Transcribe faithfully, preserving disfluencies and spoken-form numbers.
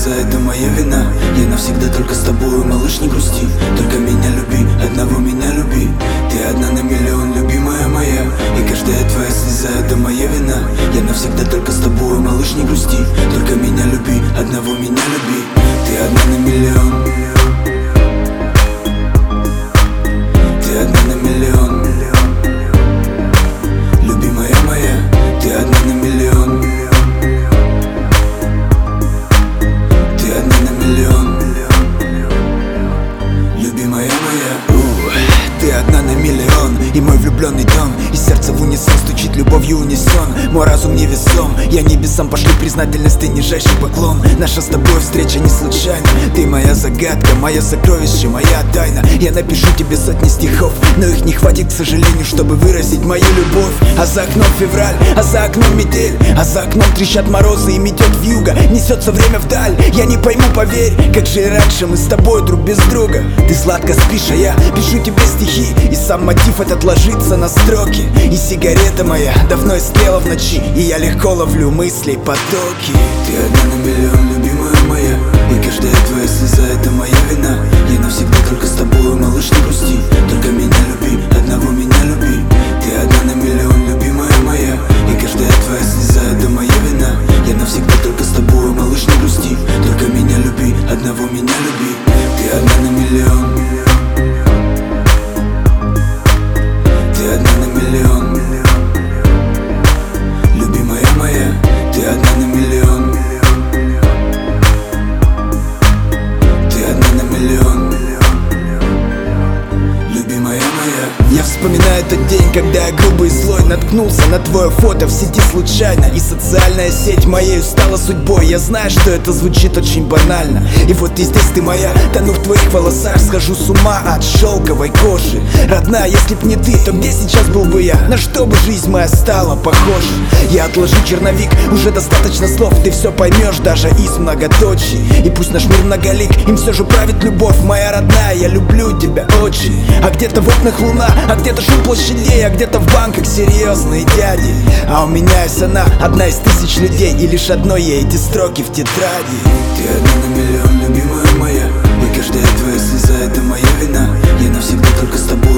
слеза — это моя вина. Я навсегда только с тобой, малыш, не грусти. Только меня люби, одного меня люби. Ты одна на миллион, любимая моя. И каждая твоя слеза — это моя вина. Я навсегда только с тобой, малыш, не грусти. Только меня люби, одного меня люби. Ты одна на миллион. Ты одна на миллион. Любимая моя, ты одна на миллион. Ты одна на миллион. Любимая моя. У, ты одна на миллион. И мой влюбленный дом. И сердце в унисон стучит, любовью унесен. Мой разум невесом. Я небесам пошлю признательность, ты нижайший поклон. Наша с тобой встреча не случайна. Ты моя загадка, мое сокровище, моя тайна. Я напишу тебе сотни стихов, но их не хватит, к сожалению, чтобы выразить мою любовь. А за окном февраль, а за окном метель. А за окном трещат морозы и метет вьюга. Несется время вдаль, я не пойму, поверь. Как же и раньше мы с тобой друг без друга. Ты сладко спишь, а я пишу тебе стихи. И сам мотив этот ложится на строки. И сигарета моя давно истлела в ночи. И я легко ловлю мыслей потоки. Ты одна на миллион, любимая моя. И каждая твоя слеза — это моя вина. Я навсегда только с тобой, малыш, не грусти. Только меня люби, одного меня люби. Ты одна на миллион, любимая моя. И каждая твоя слеза — это моя вина. Я навсегда только с тобой, малыш, не грусти. Только меня люби, одного меня люби. Ты одна на миллион. Ты одна на миллион. Любимая моя, ты одна на миллион. Ты одна на миллион. Любимая моя. Я вспоминаю тот день, когда я грубый и злой наткнулся на твое фото в сети случайно. И социальная сеть моей стала судьбой. Я знаю, что это звучит очень банально. И вот и здесь ты моя, тону в твоих волосах. Схожу с ума от шелковой кожи. Родная, если б не ты, то где сейчас был бы я? На что бы жизнь моя стала похожа? Я отложу черновик, уже достаточно слов. Ты все поймешь даже из многоточий. И пусть наш мир многолик, им все же правит любовь. Моя родная, я люблю тебя очень. А где-то в окнах луна, а где-то шум площадей, а где-то в банках серьезные дяди. А у меня есть она, одна из тысяч людей. И лишь одной ей эти строки в тетради. Ты одна на миллион, любимая моя. И каждая твоя слеза — это моя вина. Я навсегда только с тобой,